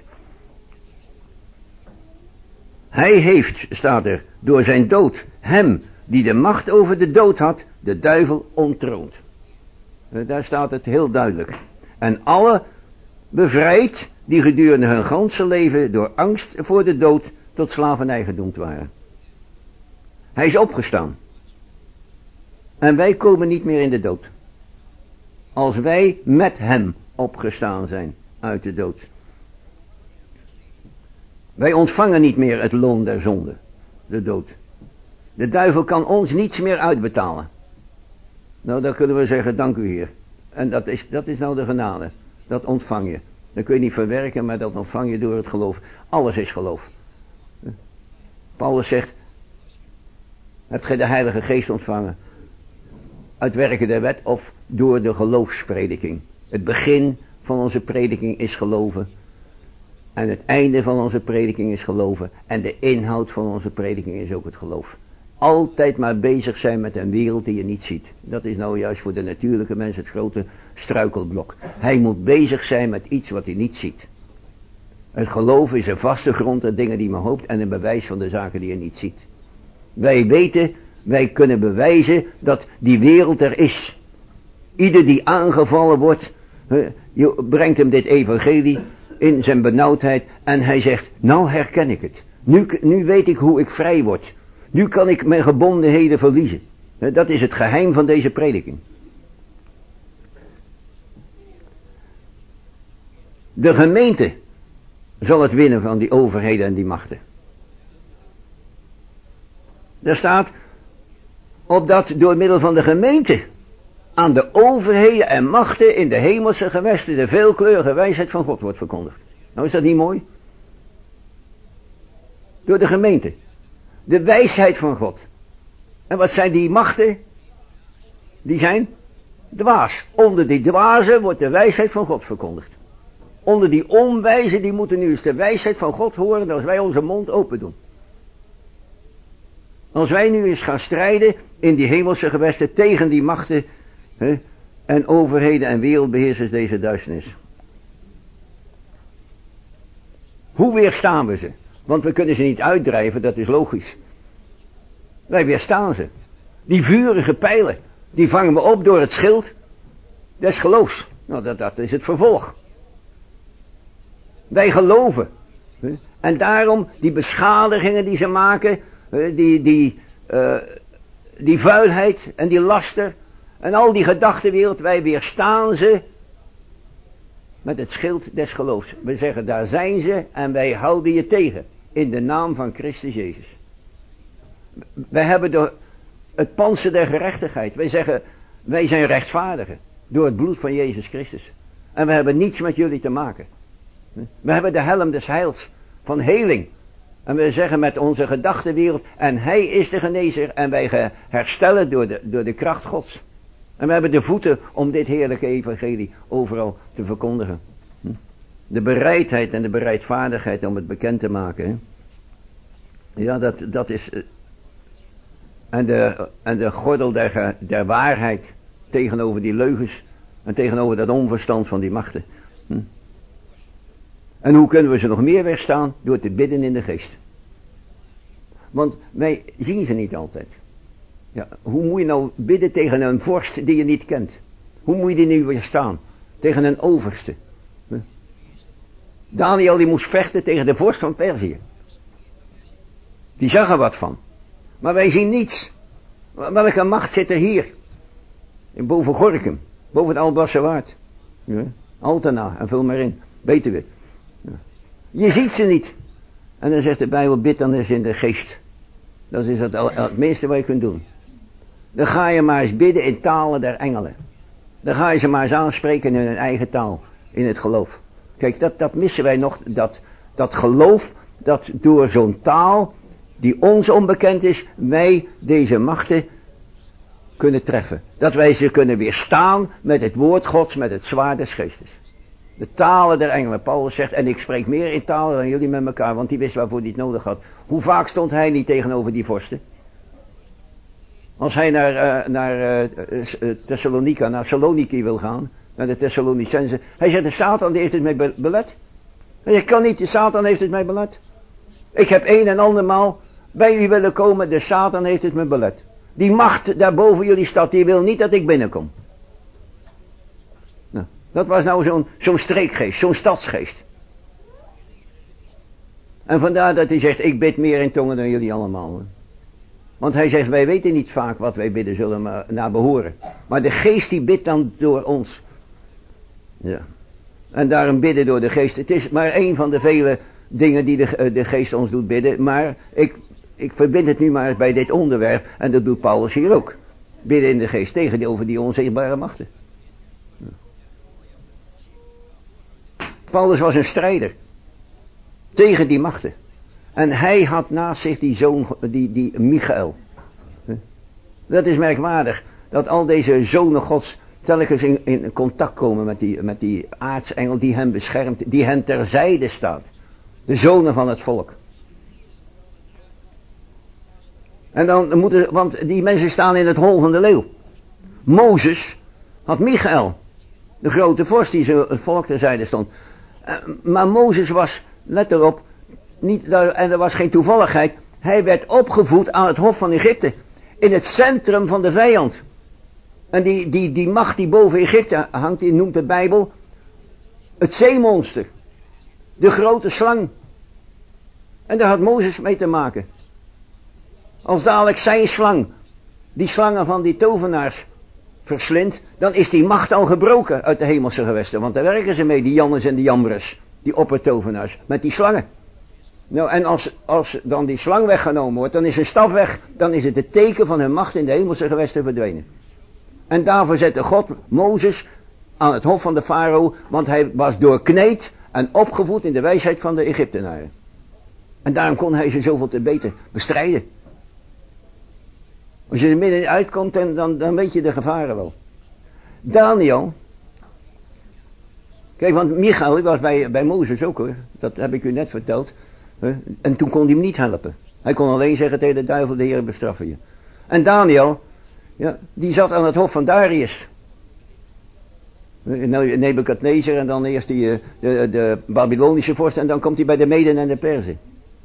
Hij heeft, staat er, door zijn dood hem die de macht over de dood had, de duivel ontroond. Daar staat het heel duidelijk. En alle bevrijd die gedurende hun ganse leven door angst voor de dood tot slavernij gedoemd waren. Hij is opgestaan. En wij komen niet meer in de dood. Als wij met hem opgestaan zijn uit de dood. Wij ontvangen niet meer het loon der zonde, de dood. De duivel kan ons niets meer uitbetalen. Nou, dan kunnen we zeggen, dank u Heer. En dat is nou de genade. Dat ontvang je. Dat kun je niet verwerken, maar dat ontvang je door het geloof. Alles is geloof. Paulus zegt, hebt gij de Heilige Geest ontvangen? Uit werken der wet of door de geloofsprediking? Het begin van onze prediking is geloven. En het einde van onze prediking is geloven. En de inhoud van onze prediking is ook het geloof. Altijd maar bezig zijn met een wereld die je niet ziet. Dat is nou juist voor de natuurlijke mens het grote struikelblok. Hij moet bezig zijn met iets wat hij niet ziet. Het geloof is een vaste grond der dingen die men hoopt en een bewijs van de zaken die je niet ziet. Wij weten, wij kunnen bewijzen dat die wereld er is. Ieder die aangevallen wordt, je brengt hem dit evangelie in zijn benauwdheid en hij zegt, nou herken ik het. Nu weet ik hoe ik vrij word. Nu kan ik mijn gebondenheden verliezen. Dat is het geheim van deze prediking. De gemeente zal het winnen van die overheden en die machten. Er staat, opdat door middel van de gemeente aan de overheden en machten in de hemelse gewesten de veelkleurige wijsheid van God wordt verkondigd. Nou, is dat niet mooi? Door de gemeente. De wijsheid van God. En wat zijn die machten? Die zijn dwaas. Onder die dwazen wordt de wijsheid van God verkondigd. Onder die onwijzen, die moeten nu eens de wijsheid van God horen als wij onze mond open doen. Als wij nu eens gaan strijden in die hemelse gewesten tegen die machten en overheden en wereldbeheersers deze duisternis. Hoe weerstaan we ze? Want we kunnen ze niet uitdrijven, dat is logisch. Wij weerstaan ze. Die vurige pijlen, die vangen we op door het schild des geloofs. Nou, dat is het vervolg. Wij geloven. En daarom die beschadigingen die ze maken, die vuilheid en die laster en al die gedachtenwereld, wij weerstaan ze met het schild des geloofs. We zeggen, daar zijn ze en wij houden je tegen. In de naam van Christus Jezus. Wij hebben het pantser der gerechtigheid. Wij zeggen, wij zijn rechtvaardigen. Door het bloed van Jezus Christus. En we hebben niets met jullie te maken. We hebben de helm des heils. Van heling. En we zeggen met onze gedachtenwereld. En hij is de genezer. En wij herstellen door de kracht Gods. En we hebben de voeten om dit heerlijke evangelie overal te verkondigen. De bereidheid en de bereidvaardigheid om het bekend te maken. Hè? Ja, dat is... En de gordel der waarheid tegenover die leugens en tegenover dat onverstand van die machten. En hoe kunnen we ze nog meer weerstaan? Door te bidden in de geest. Want wij zien ze niet altijd. Ja, hoe moet je nou bidden tegen een vorst die je niet kent? Hoe moet je die nu weerstaan? Tegen een overste. Daniel die moest vechten tegen de vorst van Perzië. Die zag er wat van. Maar wij zien niets. Welke macht zit er hier? Boven Gorinchem. Boven het Albasserwaard. Ja, Altena en vul maar in. Betuwe. Ja. Je ziet ze niet. En dan zegt de Bijbel, bid dan eens in de geest. Dat is het minste wat je kunt doen. Dan ga je maar eens bidden in talen der engelen. Dan ga je ze maar eens aanspreken in hun eigen taal. In het geloof. Kijk, dat missen wij nog. Dat geloof, dat door zo'n taal, die ons onbekend is, wij deze machten kunnen treffen. Dat wij ze kunnen weerstaan met het woord Gods, met het zwaard des geestes. De talen der engelen. Paulus zegt, en ik spreek meer in talen dan jullie met elkaar, want die wist waarvoor hij het nodig had. Hoe vaak stond hij niet tegenover die vorsten? Als hij naar Thessalonica, naar Saloniki wil gaan, naar de Thessalonicenzen. Hij zegt, de Satan die heeft het mij belet. Hij zegt, kan niet, de Satan heeft het mij belet. Ik heb een en andermaal bij u willen komen, de Satan heeft het me belet. Die macht daar boven jullie stad, die wil niet dat ik binnenkom. Nou, dat was nou zo'n streekgeest, zo'n stadsgeest. En vandaar dat hij zegt, ik bid meer in tongen dan jullie allemaal. Want hij zegt, wij weten niet vaak wat wij bidden zullen naar behoren. Maar de geest die bidt dan door ons. Ja. En daarom bidden door de geest. Het is maar één van de vele dingen die de geest ons doet bidden. Maar ik verbind het nu maar eens bij dit onderwerp. En dat doet Paulus hier ook. Bidden in de geest tegen over die onzichtbare machten. Ja. Paulus was een strijder. Tegen die machten. En hij had naast zich die zoon, die Michael. Dat is merkwaardig. Dat al deze zonen Gods telkens in contact komen met die aartsengel die hen beschermt. Die hen terzijde staat. De zonen van het volk. En dan want die mensen staan in het hol van de leeuw. Mozes had Michael. De grote vorst die het volk terzijde stond. Maar Mozes was, let erop, en er was geen toevalligheid. Hij werd opgevoed aan het hof van Egypte. In het centrum van de vijand. En die macht die boven Egypte hangt, die noemt de Bijbel het zeemonster. De grote slang. En daar had Mozes mee te maken. Als dadelijk zijn slang, die slangen van die tovenaars, verslindt, dan is die macht al gebroken uit de hemelse gewesten. Want daar werken ze mee, die Jannes en die Jambres. die oppertovenaars, met die slangen. Nou, en als dan die slang weggenomen wordt, dan is een staf weg, dan is het teken van hun macht in de hemelse gewesten verdwenen. En daarvoor zette God Mozes aan het hof van de farao, want hij was doorkneed en opgevoed in de wijsheid van de Egyptenaren. En daarom kon hij ze zoveel te beter bestrijden. Als je er middenin uitkomt, dan weet je de gevaren wel. Daniel. Kijk, want Michael was bij Mozes ook hoor. Dat heb ik u net verteld. En toen kon hij hem niet helpen. Hij kon alleen zeggen tegen de duivel, de Heer bestraffen je. En Daniel, ja, die zat aan het hof van Darius. Nebukadnezar en dan eerst de Babylonische vorst en dan komt hij bij de Meden en de Perzen.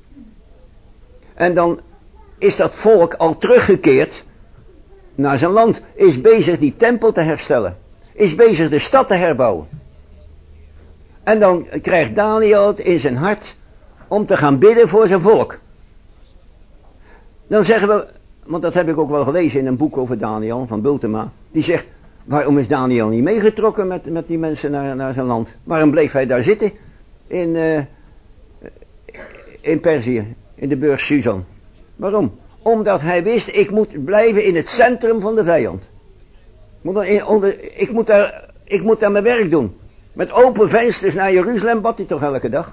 En dan is dat volk al teruggekeerd naar zijn land. Is bezig die tempel te herstellen. Is bezig de stad te herbouwen. En dan krijgt Daniel het in zijn hart om te gaan bidden voor zijn volk. Dan zeggen we, want dat heb ik ook wel gelezen in een boek over Daniel van Bultema. Die zegt, waarom is Daniel niet meegetrokken met die mensen naar zijn land? Waarom bleef hij daar zitten in Perzië, in de burcht Susan? Waarom? Omdat hij wist, ik moet blijven in het centrum van de vijand. Ik moet daar mijn werk doen. Met open vensters naar Jeruzalem bad hij toch elke dag.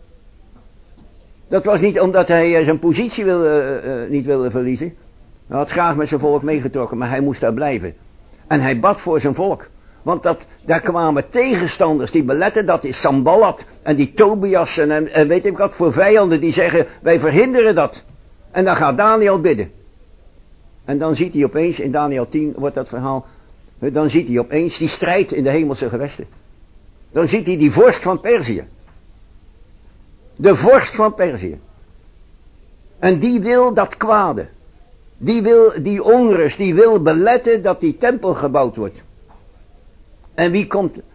Dat was niet omdat hij zijn positie niet wilde verliezen. Hij had graag met zijn volk meegetrokken, maar hij moest daar blijven. En hij bad voor zijn volk. Want daar kwamen tegenstanders die beletten, dat is Sanballat en die Tobias en weet ik wat voor vijanden die zeggen, wij verhinderen dat. En dan gaat Daniel bidden. En dan ziet hij opeens, in Daniel 10 wordt dat verhaal, dan ziet hij opeens die strijd in de hemelse gewesten. Dan ziet hij die vorst van Perzië. De vorst van Perzië. En die wil dat kwade. Die wil die onrust, die wil beletten dat die tempel gebouwd wordt. En wie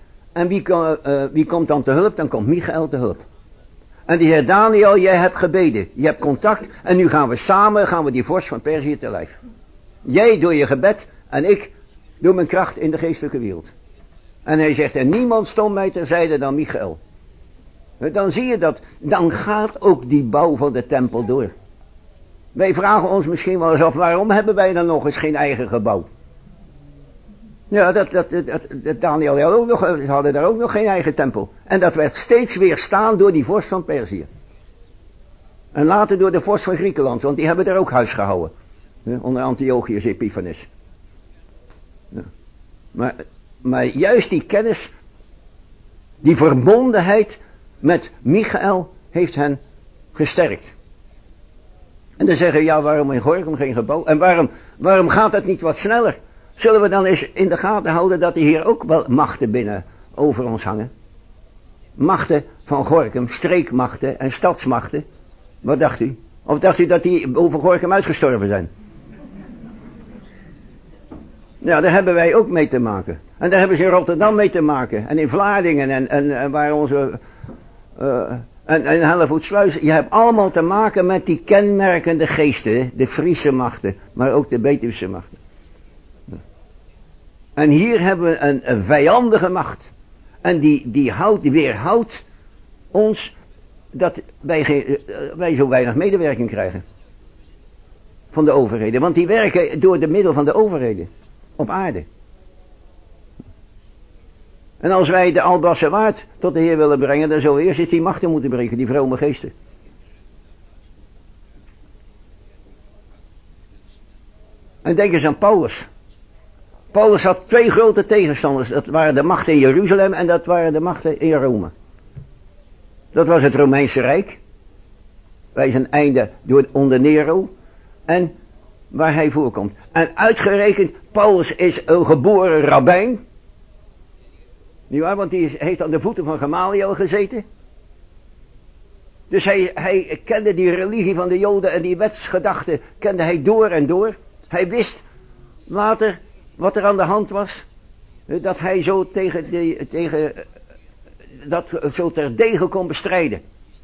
komt dan te hulp? Dan komt Michael te hulp. En die zegt, Daniel, jij hebt gebeden, je hebt contact en nu gaan we samen die vorst van Perzië te lijf. Jij door je gebed en ik door mijn kracht in de geestelijke wereld. En hij zegt, en niemand stond mij terzijde dan Michael. Dan zie je dat, dan gaat ook die bouw van de tempel door. Wij vragen ons misschien wel eens af, waarom hebben wij dan nog eens geen eigen gebouw? Ja, Daniel hadden daar ook nog geen eigen tempel. En dat werd steeds weerstaan door die vorst van Perzië. En later door de vorst van Griekenland, want die hebben daar ook huis gehouden. Onder Antiochus Epiphanes. Ja. Maar juist die kennis, die verbondenheid met Michael heeft hen gesterkt. En dan zeggen, ja, waarom in Gorinchem geen gebouw? En waarom gaat het niet wat sneller? Zullen we dan eens in de gaten houden dat er hier ook wel machten binnen over ons hangen? Machten van Gorinchem, streekmachten en stadsmachten. Wat dacht u? Of dacht u dat die over Gorinchem uitgestorven zijn? Ja, daar hebben wij ook mee te maken. En daar hebben ze in Rotterdam mee te maken. En in Vlaardingen en waar onze... en Hellevoetsluis. Je hebt allemaal te maken met die kenmerkende geesten. De Friese machten, maar ook de Betuwse machten. En hier hebben we een vijandige macht. En die weerhoudt ons dat wij zo weinig medewerking krijgen. Van de overheden. Want die werken door de middel van de overheden. Op aarde. En als wij de Alblasse Waard tot de Heer willen brengen, dan zullen we eerst eens die machten moeten breken, die vrome geesten. En denk eens aan Paulus. Paulus had 2 grote tegenstanders. Dat waren de machten in Jeruzalem en dat waren de machten in Rome. Dat was het Romeinse Rijk. Bij zijn einde onder Nero. En waar hij voorkomt. En uitgerekend, Paulus is een geboren rabbijn. Nietwaar, want die heeft aan de voeten van Gamaliel gezeten. Dus hij kende die religie van de Joden en die wetsgedachten kende hij door en door. Hij wist later wat er aan de hand was. Dat hij zo dat zo terdege kon bestrijden.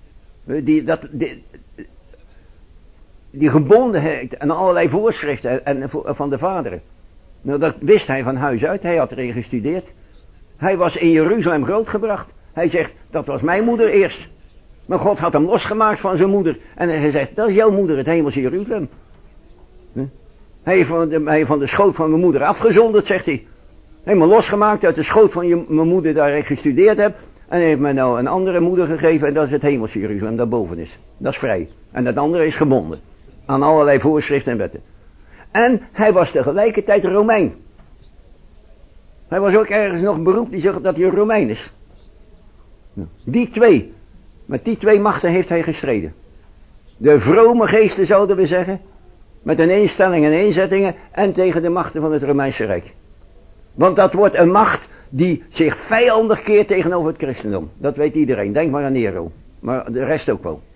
Die gebondenheid en allerlei voorschriften van de vaderen. Nou, dat wist hij van huis uit. Hij had erin gestudeerd. Hij was in Jeruzalem grootgebracht. Hij zegt, dat was mijn moeder eerst. Maar God had hem losgemaakt van zijn moeder. En hij zegt, dat is jouw moeder, het hemelse Jeruzalem. Hij heeft van de schoot van mijn moeder afgezonderd, zegt hij. Helemaal losgemaakt uit de schoot van mijn moeder daar ik gestudeerd heb. En hij heeft mij nou een andere moeder gegeven en dat is het hemelse Jeruzalem, dat boven is. Dat is vrij. En dat andere is gebonden. Aan allerlei voorschriften en wetten. En hij was tegelijkertijd Romein. Hij was ook ergens nog beroemd die zegt dat hij een Romein is. Met die twee machten heeft hij gestreden. De vrome geesten zouden we zeggen. Met een instelling en inzettingen en tegen de machten van het Romeinse Rijk. Want dat wordt een macht die zich vijandig keert tegenover het christendom. Dat weet iedereen. Denk maar aan Nero. Maar de rest ook wel.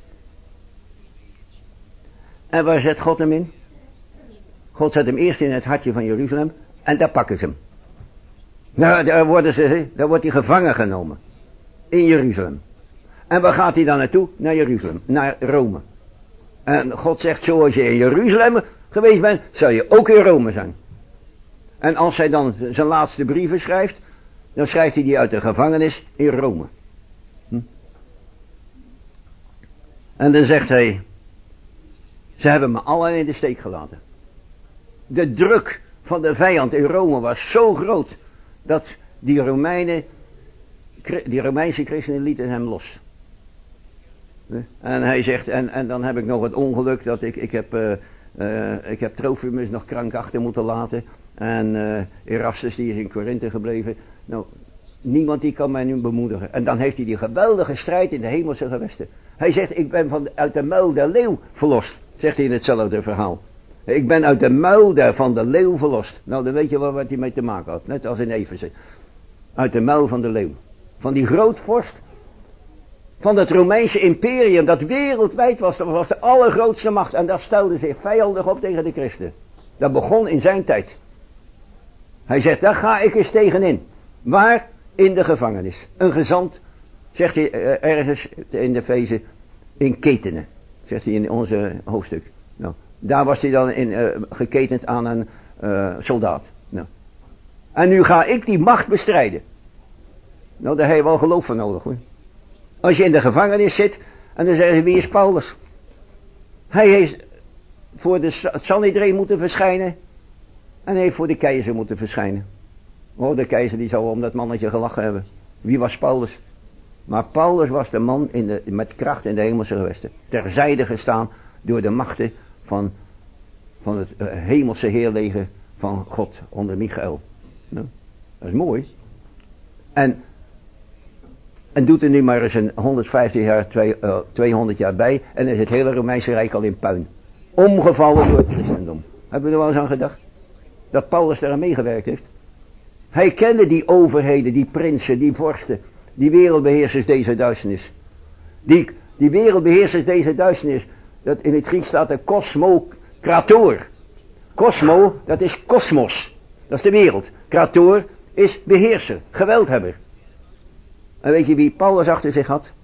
En waar zet God hem in? God zet hem eerst in het hartje van Jeruzalem. En daar pakken ze hem. Nou, daar wordt hij gevangen genomen. In Jeruzalem. En waar gaat hij dan naartoe? Naar Jeruzalem. Naar Rome. En God zegt, zoals je in Jeruzalem geweest bent, zal je ook in Rome zijn. En als hij dan zijn laatste brieven schrijft, dan schrijft hij die uit de gevangenis in Rome. En dan zegt hij, ze hebben me allen in de steek gelaten. De druk van de vijand in Rome was zo groot, dat die Romeinse christenen lieten hem los. En hij zegt, en dan heb ik nog het ongeluk dat ik heb Trophimus nog krank achter moeten laten. En Erastus die is in Korinthe gebleven. Nou, niemand die kan mij nu bemoedigen. En dan heeft hij die geweldige strijd in de hemelse gewesten. Hij zegt, ik ben uit de muil der leeuw verlost. Zegt hij in hetzelfde verhaal. Ik ben uit de muil van de leeuw verlost. Nou, dan weet je wel wat hij mee te maken had. Net als in Efeze. Uit de muil van de leeuw. Van die grootvorst. Van het Romeinse imperium dat wereldwijd was. Dat was de allergrootste macht. En dat stelde zich vijandig op tegen de christenen. Dat begon in zijn tijd. Hij zegt, daar ga ik eens tegenin. Waar? In de gevangenis. Een gezant, zegt hij ergens in de Efeze, in ketenen. Zegt hij in onze hoofdstuk. Nou, daar was hij dan geketend aan een soldaat. Nou. En nu ga ik die macht bestrijden. Nou, daar heb je wel geloof voor nodig hoor. Als je in de gevangenis zit en dan zeggen ze, wie is Paulus? Hij heeft voor de Sanhedrin moeten verschijnen. En heeft voor de keizer moeten verschijnen. Oh, de keizer die zou om dat mannetje gelachen hebben. Wie was Paulus? Maar Paulus was de man met kracht in de hemelse gewesten. Terzijde gestaan door de machten van het hemelse heerleger van God onder Michael. Nou, dat is mooi. En doet er nu maar eens een 150 jaar, 200 jaar bij. En is het hele Romeinse Rijk al in puin. Omgevallen door het christendom. Hebben we er wel eens aan gedacht? Dat Paulus daar aan meegewerkt heeft. Hij kende die overheden, die prinsen, die vorsten, die wereldbeheersers deze duisternis. Die wereldbeheersers deze duisternis, dat in het Grieks staat de kosmokrator. Kosmo, dat is kosmos. Dat is de wereld. Krator is beheerser, geweldhebber. En weet je wie Paulus achter zich had?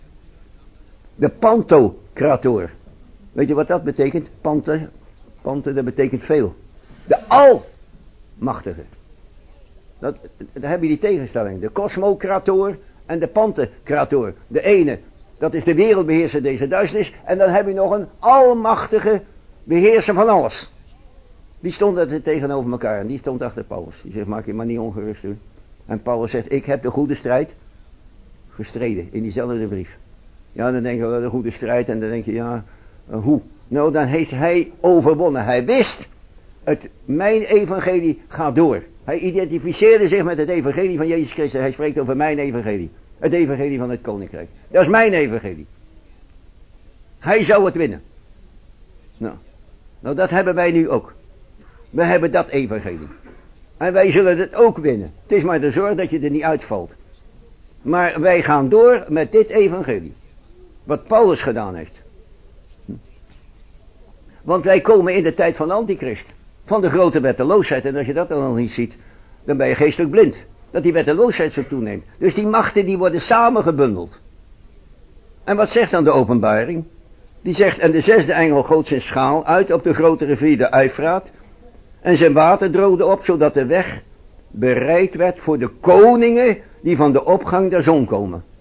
De pantokrator. Weet je wat dat betekent? Pante, dat betekent veel. De almachtige. Daar heb je die tegenstelling. De kosmokrator en de pantokrator. De ene, dat is de wereldbeheerser deze duisternis. En dan heb je nog een almachtige beheerser van alles. Die stonden tegenover elkaar. En die stond achter Paulus. Die zegt, maak je maar niet ongerust hoor. En Paulus zegt, ik heb de goede strijd gestreden. In diezelfde brief. Ja, dan denk je wel de goede strijd. En dan denk je, ja, hoe? Nou, dan heeft hij overwonnen. Hij wist, mijn evangelie gaat door. Hij identificeerde zich met het evangelie van Jezus Christus. Hij spreekt over mijn evangelie. Het evangelie van het koninkrijk. Dat is mijn evangelie. Hij zou het winnen. Nou, dat hebben wij nu ook. We hebben dat evangelie. En wij zullen het ook winnen. Het is maar de zorg dat je er niet uitvalt. Maar wij gaan door met dit evangelie. Wat Paulus gedaan heeft. Want wij komen in de tijd van de antichrist. Van de grote wetteloosheid. En als je dat dan nog niet ziet, dan ben je geestelijk blind. Dat die wetteloosheid zo toeneemt. Dus die machten die worden samengebundeld. En wat zegt dan de openbaring? Die zegt, en de zesde engel goot zijn schaal uit op de grote rivier de Uifraat. En zijn water droogde op, zodat de weg bereid werd voor de koningen die van de opgang der zon komen.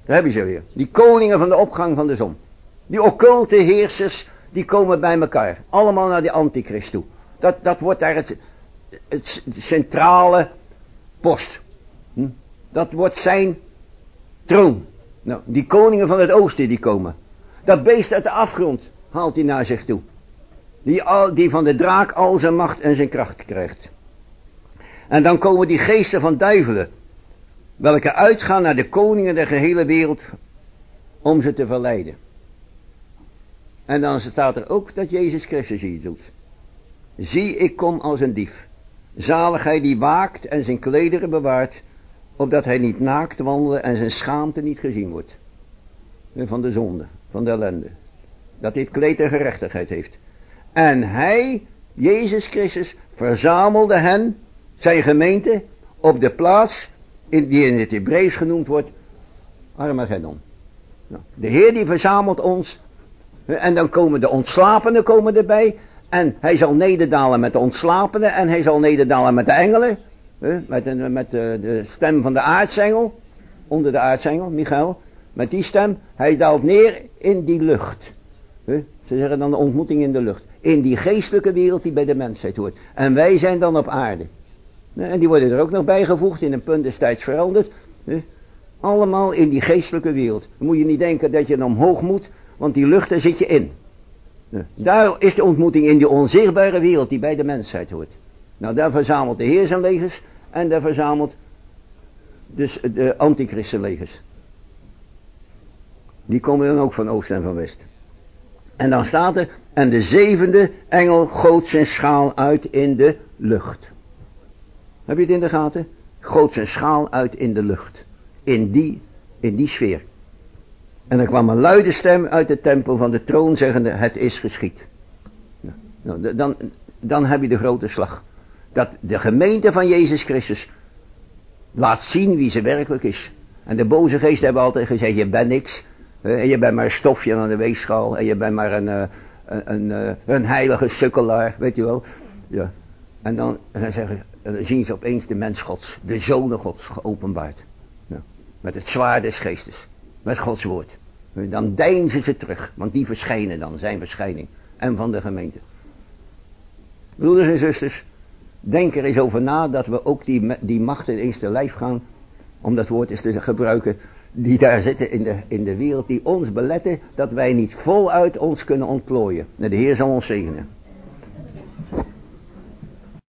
Daar heb je ze weer. Die koningen van de opgang van de zon. Die occulte heersers, die komen bij elkaar. Allemaal naar die antichrist toe. Dat wordt daar het centrale post. Dat wordt zijn troon. Nou, die koningen van het oosten die komen. Dat beest uit de afgrond haalt hij naar zich toe. Die van de draak al zijn macht en zijn kracht krijgt. En dan komen die geesten van duivelen. Welke uitgaan naar de koningen der gehele wereld. Om ze te verleiden. En dan staat er ook dat Jezus Christus hier doet. Zie, ik kom als een dief. Zalig hij die waakt en zijn klederen bewaart. Opdat hij niet naakt wandelen en zijn schaamte niet gezien wordt. Van de zonde, van de ellende. Dat dit kleed der gerechtigheid heeft. En hij, Jezus Christus, verzamelde hen, zijn gemeente, op de plaats die in het Hebreeuws genoemd wordt, Armageddon. Nou, de Heer die verzamelt ons. En dan komen de ontslapenen erbij. En hij zal nederdalen met de ontslapenen. En hij zal nederdalen met de engelen. Met de stem van de aartsengel. Onder de aartsengel, Michael. Met die stem. Hij daalt neer in die lucht. Ze zeggen dan de ontmoeting in de lucht. In die geestelijke wereld die bij de mensheid hoort. En wij zijn dan op aarde. En die worden er ook nog bijgevoegd. In een punt destijds veranderd. Allemaal in die geestelijke wereld. Dan moet je niet denken dat je omhoog moet. Want die lucht, daar zit je in. Daar is de ontmoeting in die onzichtbare wereld die bij de mensheid hoort. Nou, daar verzamelt de Heer zijn legers. En daar verzamelt dus de antichristenlegers. Die komen dan ook van oost en van west. En dan staat er, en de zevende engel goot zijn schaal uit in de lucht. Heb je het in de gaten? Goot zijn schaal uit in de lucht. In die sfeer. En er kwam een luide stem uit de tempel van de troon zeggende, het is geschied. Nou, dan heb je de grote slag. Dat de gemeente van Jezus Christus laat zien wie ze werkelijk is. En de boze geesten hebben altijd gezegd, je bent niks. En je bent maar een stofje aan de weegschaal. En je bent maar een heilige sukkelaar, weet je wel. Ja. En dan zien ze opeens de mens Gods, de zonen Gods geopenbaard. Ja. Met het zwaard des geestes. Met Gods woord. Dan deinzen ze terug. Want die verschijnen dan, zijn verschijning. En van de gemeente. Broeders en zusters. Denk er eens over na dat we ook die machten eens te lijf gaan. Om dat woord eens te gebruiken. Die daar zitten in de wereld. Die ons beletten dat wij niet voluit ons kunnen ontplooien. De Heer zal ons zegenen.